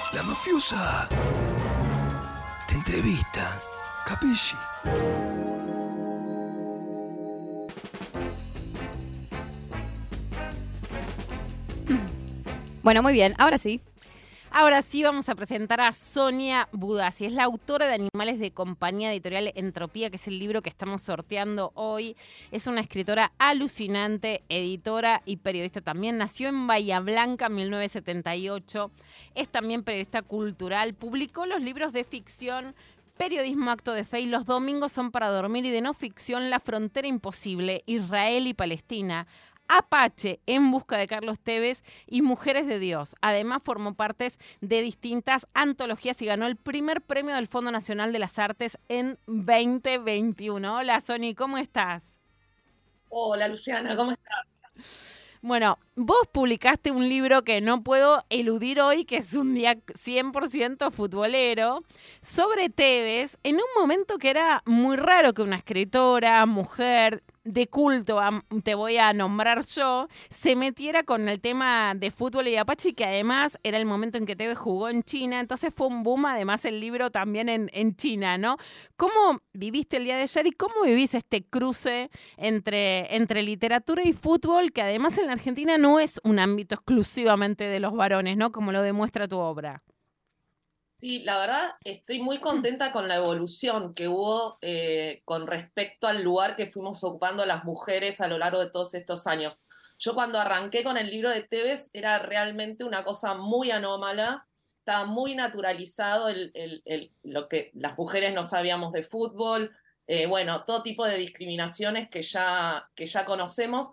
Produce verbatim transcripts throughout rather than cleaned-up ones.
La mafiosa te entrevista, capisci? Bueno, muy bien, ahora sí. Ahora sí vamos a presentar a Sonia Budazzi. Es la autora de Animales de Compañía, editorial Entropía, que es el libro que estamos sorteando hoy. Es una escritora alucinante, editora y periodista también. Nació en Bahía Blanca en mil novecientos setenta y ocho. Es también periodista cultural. Publicó los libros de ficción Periodismo, acto de fe y Los domingos son para dormir, y de no ficción La frontera imposible, Israel y Palestina, Apache, En busca de Carlos Tevez y Mujeres de Dios. Además formó parte de distintas antologías y ganó el primer premio del Fondo Nacional de las Artes en veinte veintiuno. Hola Sony, ¿cómo estás? Hola Luciana, ¿cómo estás? Bueno, vos publicaste un libro que no puedo eludir hoy, que es un día cien por ciento futbolero, sobre Tevez, en un momento que era muy raro que una escritora, mujer, de culto, te voy a nombrar yo, se metiera con el tema de fútbol y Apache, que además era el momento en que Tevez jugó en China, entonces fue un boom, además el libro también en, en China, ¿no? ¿Cómo viviste el día de ayer y cómo vivís este cruce entre, entre literatura y fútbol, que además en la Argentina no es un ámbito exclusivamente de los varones, ¿no? Como lo demuestra tu obra. Sí, la verdad estoy muy contenta con la evolución que hubo eh, con respecto al lugar que fuimos ocupando las mujeres a lo largo de todos estos años. Yo cuando arranqué con el libro de Tevez era realmente una cosa muy anómala, estaba muy naturalizado el, el, el, lo que las mujeres no sabíamos de fútbol, eh, bueno, todo tipo de discriminaciones que ya, que ya conocemos.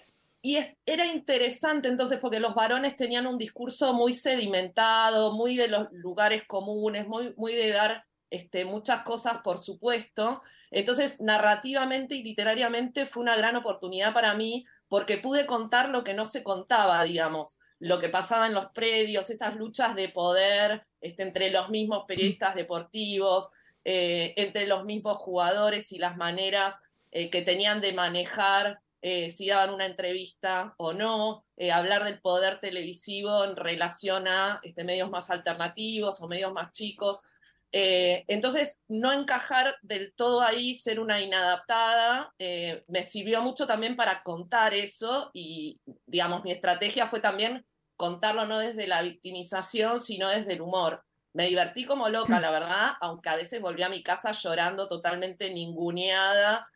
Y es, era interesante entonces porque los varones tenían un discurso muy sedimentado, muy de los lugares comunes, muy, muy de dar este, muchas cosas por supuesto. Entonces, narrativamente y literariamente fue una gran oportunidad para mí porque pude contar lo que no se contaba, digamos, lo que pasaba en los predios, esas luchas de poder este, entre los mismos periodistas deportivos, eh, entre los mismos jugadores y las maneras eh, que tenían de manejar Eh, si daban una entrevista o no, eh, hablar del poder televisivo en relación a este, medios más alternativos o medios más chicos. Eh, entonces, no encajar del todo ahí, ser una inadaptada, eh, me sirvió mucho también para contar eso y, digamos, mi estrategia fue también contarlo no desde la victimización, sino desde el humor. Me divertí como loca, la verdad, aunque a veces volví a mi casa llorando totalmente ninguneada,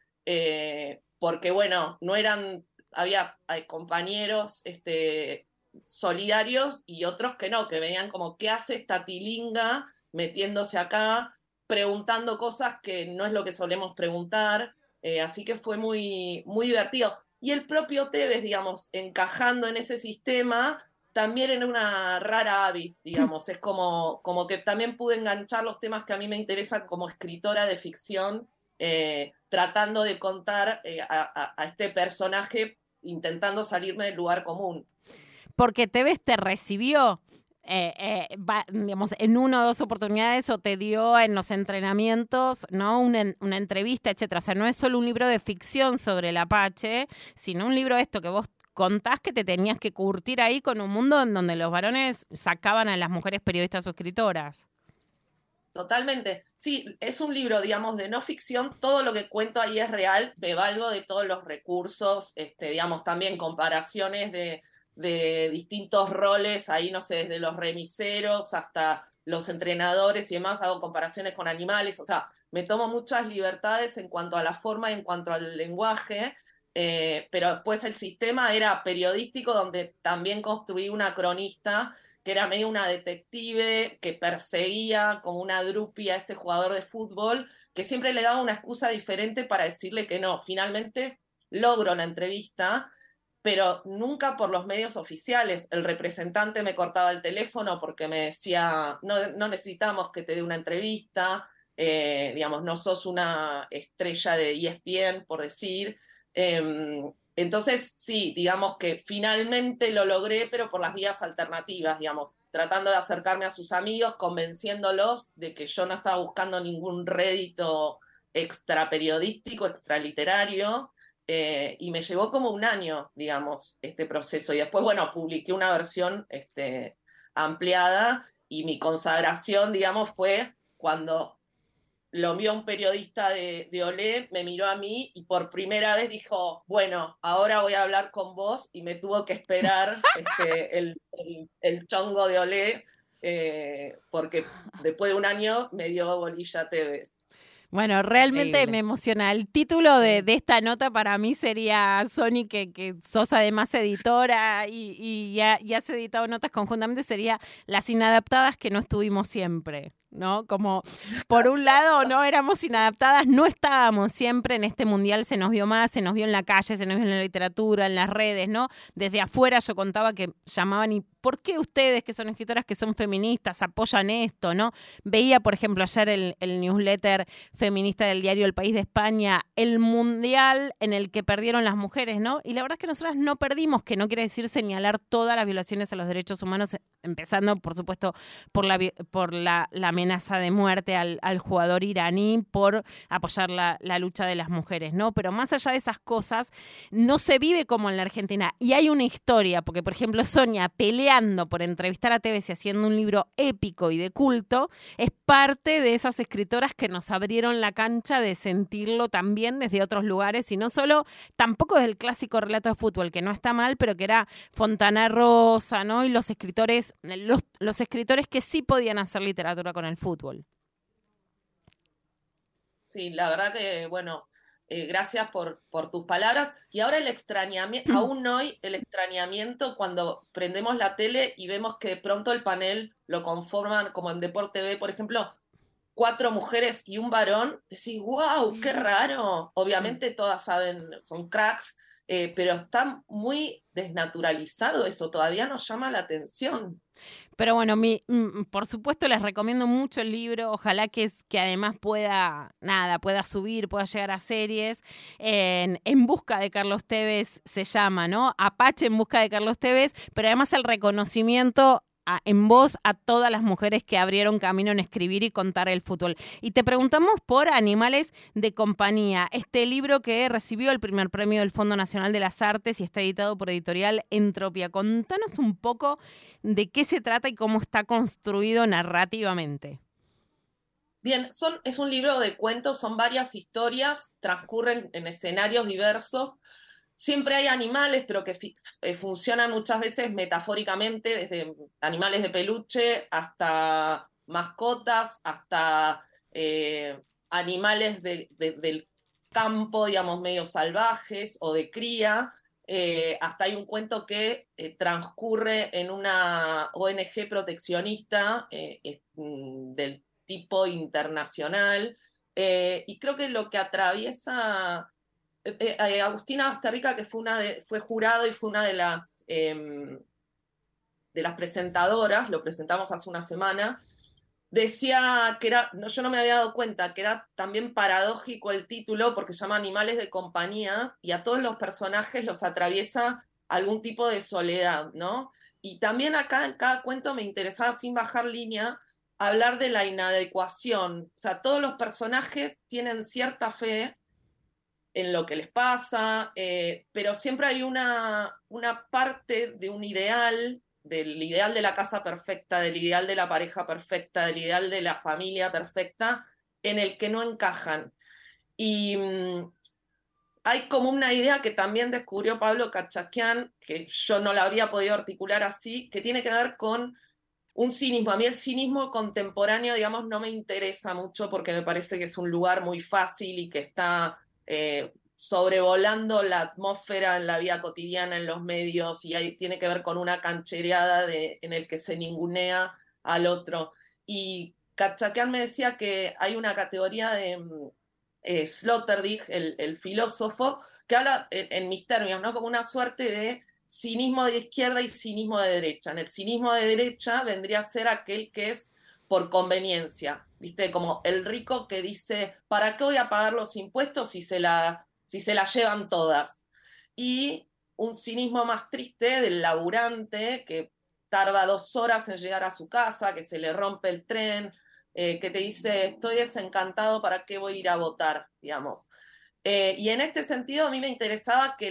eh, porque bueno, no eran, había hay compañeros este, solidarios y otros que no, que venían como, ¿qué hace esta tilinga metiéndose acá, preguntando cosas que no es lo que solemos preguntar? Eh, así que fue muy, muy divertido. Y el propio Tevez, digamos, encajando en ese sistema, también en una rara avis, digamos, es como, como que también pude enganchar los temas que a mí me interesan como escritora de ficción, eh, tratando de contar eh, a, a, a este personaje, intentando salirme del lugar común. Porque Tevez te recibió, eh, eh, va, digamos, en una o dos oportunidades o te dio en los entrenamientos, ¿no? Una, una entrevista, etcétera. O sea, no es solo un libro de ficción sobre el Apache, sino un libro esto que vos contás que te tenías que curtir ahí con un mundo en donde los varones sacaban a las mujeres periodistas o escritoras. Totalmente. Sí, es un libro, digamos, de no ficción. Todo lo que cuento ahí es real. Me valgo de todos los recursos, este, digamos, también comparaciones de, de distintos roles. Ahí, no sé, desde los remiseros hasta los entrenadores y demás. Hago comparaciones con animales. O sea, me tomo muchas libertades en cuanto a la forma y en cuanto al lenguaje. Eh, pero después el sistema era periodístico, donde también construí una cronista que era medio una detective que perseguía como una drupi a este jugador de fútbol, que siempre le daba una excusa diferente para decirle que no. Finalmente logro la entrevista, pero nunca por los medios oficiales. El representante me cortaba el teléfono porque me decía, no, no necesitamos que te dé una entrevista, eh, digamos, no sos una estrella de E S P N, por decir. Eh, entonces, sí, digamos que finalmente lo logré, pero por las vías alternativas, digamos, tratando de acercarme a sus amigos, convenciéndolos de que yo no estaba buscando ningún rédito extra periodístico, extra literario, eh, y me llevó como un año, digamos, este proceso. Y después, bueno, publiqué una versión este, ampliada y mi consagración, digamos, fue cuando lo vio un periodista de, de Olé, me miró a mí y por primera vez dijo, bueno, ahora voy a hablar con vos, y me tuvo que esperar este, el, el, el chongo de Olé, eh, porque después de un año me dio bolilla Tevez. Bueno, realmente Increíble. me emociona. El título de, de esta nota para mí sería, Sony, que, que sos además editora y, y, ya, y has editado notas conjuntamente, sería Las inadaptadas que no estuvimos siempre, ¿no? Como, por un lado, no éramos inadaptadas, no estábamos siempre en este mundial, se nos vio más, se nos vio en la calle, se nos vio en la literatura, en las redes, ¿no? Desde afuera yo contaba que llamaban y ¿por qué ustedes, que son escritoras, que son feministas, apoyan esto, ¿no? Veía, por ejemplo, ayer el, el newsletter feminista del diario El País de España, el mundial en el que perdieron las mujeres, ¿no? Y la verdad es que nosotras no perdimos, que no quiere decir señalar todas las violaciones a los derechos humanos, empezando, por supuesto, por la, por la, la amenaza de muerte al, al jugador iraní por apoyar la, la lucha de las mujeres, ¿no? Pero más allá de esas cosas, no se vive como en la Argentina. Y hay una historia, porque, por ejemplo, Sonia peleando por entrevistar a Tevez y haciendo un libro épico y de culto, es parte de esas escritoras que nos abrieron la cancha de sentirlo también desde otros lugares, y no solo, tampoco desde el clásico relato de fútbol, que no está mal, pero que era Fontana Rosa, ¿no? Y los escritores, los, los escritores que sí podían hacer literatura con el fútbol. Sí, la verdad que, bueno, eh, gracias por, por tus palabras. Y ahora el extrañamiento, aún hoy el extrañamiento cuando prendemos la tele y vemos que de pronto el panel lo conforman, como en Deporte T V, por ejemplo, cuatro mujeres y un varón, decís, wow, qué raro. Obviamente todas saben, son cracks, eh, pero está muy desnaturalizado eso, todavía nos llama la atención. Pero bueno, mi, mm, por supuesto les recomiendo mucho el libro, ojalá que, es, que además pueda, nada, pueda subir, pueda llegar a series. En, en busca de Carlos Tevez se llama, ¿no? Apache en busca de Carlos Tevez, pero además el reconocimiento a, en voz a todas las mujeres que abrieron camino en escribir y contar el fútbol. Y te preguntamos por Animales de Compañía, este libro que recibió el primer premio del Fondo Nacional de las Artes y está editado por Editorial Entropía. Contanos un poco de qué se trata y cómo está construido narrativamente. Bien, son, es un libro de cuentos, son varias historias, transcurren en escenarios diversos. Siempre hay animales, pero que eh, funcionan muchas veces metafóricamente, desde animales de peluche hasta mascotas, hasta eh, animales de, de, del campo, digamos, medio salvajes o de cría. Eh, hasta hay un cuento que eh, transcurre en una O N G proteccionista eh, eh, del tipo internacional. Eh, y creo que lo que atraviesa... Eh, eh, Agustina Basterrica, que fue, una de, fue jurado y fue una de las, eh, de las presentadoras, lo presentamos hace una semana, decía que era, no, yo no me había dado cuenta, que era también paradójico el título porque se llama Animales de Compañía y a todos los personajes los atraviesa algún tipo de soledad, ¿no? Y también acá en cada cuento me interesaba, sin bajar línea, hablar de la inadecuación. O sea, todos los personajes tienen cierta fe en lo que les pasa, eh, pero siempre hay una, una parte de un ideal, del ideal de la casa perfecta, del ideal de la pareja perfecta, del ideal de la familia perfecta, en el que no encajan. Y mmm, hay como una idea que también descubrió Pablo Cachaquian, que yo no la había podido articular así, que tiene que ver con un cinismo. A mí el cinismo contemporáneo, digamos, no me interesa mucho porque me parece que es un lugar muy fácil y que está eh, sobrevolando la atmósfera en la vida cotidiana, en los medios, y ahí tiene que ver con una canchereada de, en el que se ningunea al otro. Y Cachaquian me decía que hay una categoría de eh, Sloterdijk, el, el filósofo, que habla en, en mis términos, ¿no? Como una suerte de cinismo de izquierda y cinismo de derecha. En el cinismo de derecha vendría a ser aquel que es por conveniencia, ¿viste? Como el rico que dice, ¿para qué voy a pagar los impuestos si se la, si se la llevan todas? Y un cinismo más triste del laburante que tarda dos horas en llegar a su casa, que se le rompe el tren, eh, que te dice, estoy desencantado, ¿para qué voy a ir a votar? Digamos. Eh, y en este sentido a mí me interesaba que el,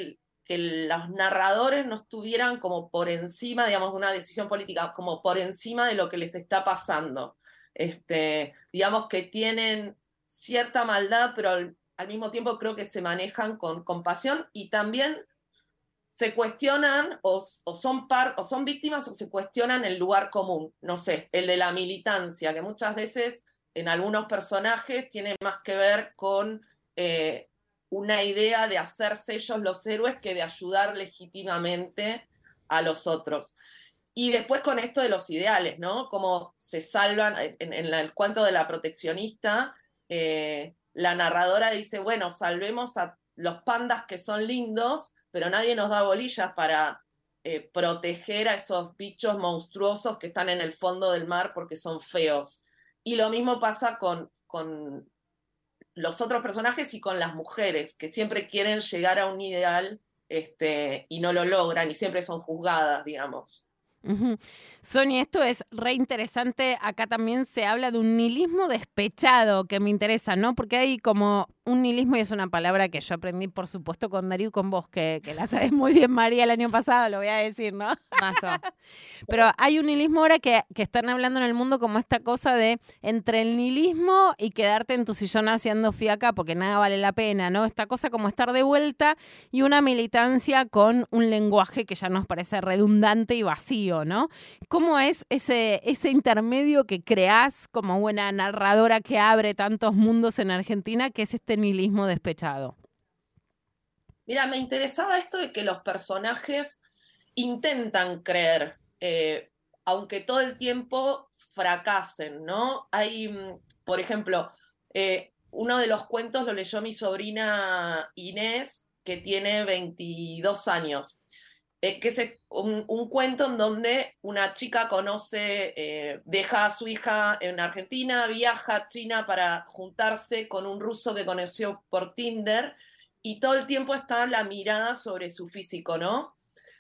que los narradores no estuvieran como por encima, digamos, de una decisión política, como por encima de lo que les está pasando. Este, digamos que tienen cierta maldad, pero al, al mismo tiempo creo que se manejan con compasión y también se cuestionan o, o, son par, o son víctimas o se cuestionan el lugar común, no sé, el de la militancia, que muchas veces en algunos personajes tiene más que ver con eh, una idea de hacerse ellos los héroes que de ayudar legítimamente a los otros. Y después con esto de los ideales, ¿no? Cómo se salvan, en, en el cuento de la proteccionista, eh, la narradora dice, bueno, salvemos a los pandas que son lindos, pero nadie nos da bolillas para eh, proteger a esos bichos monstruosos que están en el fondo del mar porque son feos. Y lo mismo pasa con, con los otros personajes y con las mujeres, que siempre quieren llegar a un ideal este, y no lo logran y siempre son juzgadas, digamos. Uh-huh. Sonia, esto es re interesante. Acá también se habla de un nihilismo despechado, que me interesa, ¿no? Porque hay como un nihilismo, y es una palabra que yo aprendí, por supuesto, con Darío y con vos, que, que la sabes muy bien, María, el año pasado, lo voy a decir, ¿no? Mazo. Pero hay un nihilismo ahora que, que están hablando en el mundo como esta cosa de entre el nihilismo y quedarte en tu sillón haciendo fiaca porque nada vale la pena, ¿no? Esta cosa como estar de vuelta y una militancia con un lenguaje que ya nos parece redundante y vacío, ¿no? ¿Cómo es ese, ese intermedio que creás como buena narradora que abre tantos mundos en Argentina, que es este nihilismo despechado? Mira, me interesaba esto de que los personajes intentan creer, eh, aunque todo el tiempo fracasen, ¿no? Hay, por ejemplo, eh, uno de los cuentos lo leyó mi sobrina Inés, que tiene veintidós años. Eh, que es un, un cuento en donde una chica conoce, eh, deja a su hija en Argentina, viaja a China para juntarse con un ruso que conoció por Tinder, y todo el tiempo está la mirada sobre su físico, ¿no?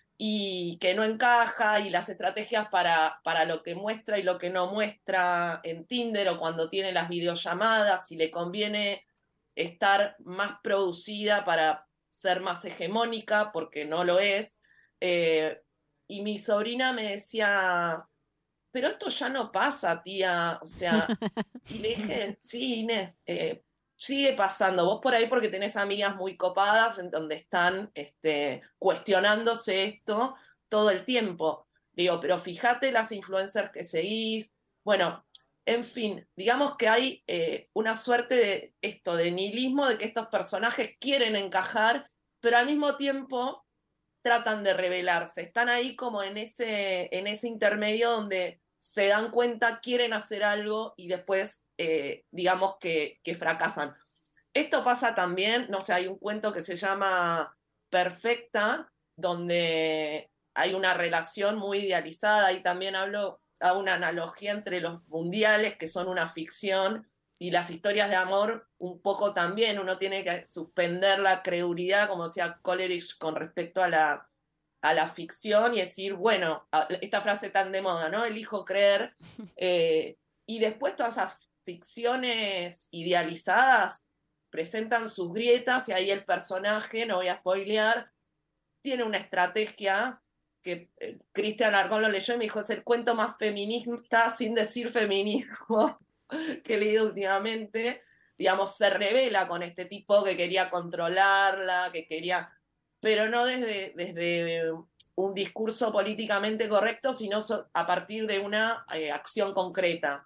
Y que no encaja, y las estrategias para, para lo que muestra y lo que no muestra en Tinder, o cuando tiene las videollamadas, si le conviene estar más producida para ser más hegemónica, porque no lo es. Eh, y mi sobrina me decía, pero esto ya no pasa, tía, o sea, y le dije, sí, Inés, eh, sigue pasando, vos por ahí porque tenés amigas muy copadas en donde están este, cuestionándose esto todo el tiempo. Digo, pero fíjate las influencers que seguís, bueno, en fin, digamos que hay eh, una suerte de esto, de nihilismo, de que estos personajes quieren encajar, pero al mismo tiempo tratan de rebelarse, están ahí como en ese, en ese intermedio donde se dan cuenta, quieren hacer algo y después, eh, digamos que, que fracasan. Esto pasa también, no sé, hay un cuento que se llama Perfecta, donde hay una relación muy idealizada, y también hablo, hago una analogía entre los mundiales, que son una ficción, y las historias de amor un poco también. Uno tiene que suspender la credulidad, como decía Coleridge, con respecto a la, a la ficción, y decir, bueno, esta frase tan de moda, ¿no? Elijo creer. Eh, y después todas esas ficciones idealizadas presentan sus grietas, y ahí el personaje, no voy a spoilear, tiene una estrategia que eh, Cristian Argón lo leyó y me dijo, es el cuento más feminista sin decir feminismo que he leído últimamente. Digamos, se revela con este tipo que quería controlarla, que quería, pero no desde, desde un discurso políticamente correcto, sino a partir de una eh, acción concreta.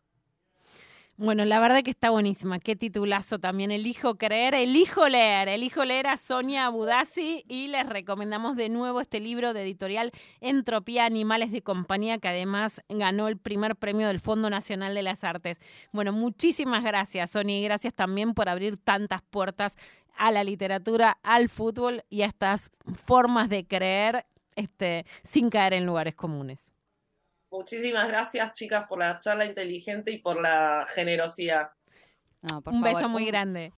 Bueno, la verdad que está buenísima. Qué titulazo también. Elijo creer, elijo leer. Elijo leer a Sonia Budassi, y les recomendamos de nuevo este libro de editorial Entropía, Animales de Compañía, que además ganó el primer premio del Fondo Nacional de las Artes. Bueno, muchísimas gracias, Sonia, y gracias también por abrir tantas puertas a la literatura, al fútbol y a estas formas de creer este, sin caer en lugares comunes. Muchísimas gracias, chicas, por la charla inteligente y por la generosidad. No, por Un favor, beso muy un, grande.